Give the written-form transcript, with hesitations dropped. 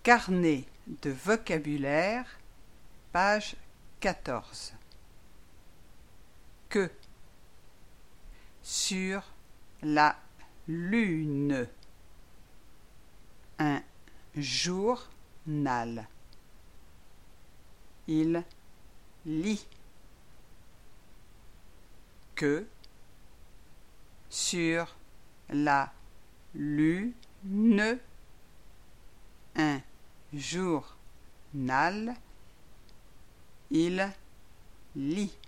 Carnet de vocabulaire, page 14. Que. Sur la lune. Un journal. Il lit. Que. Sur la lune. Un journal. Il lit.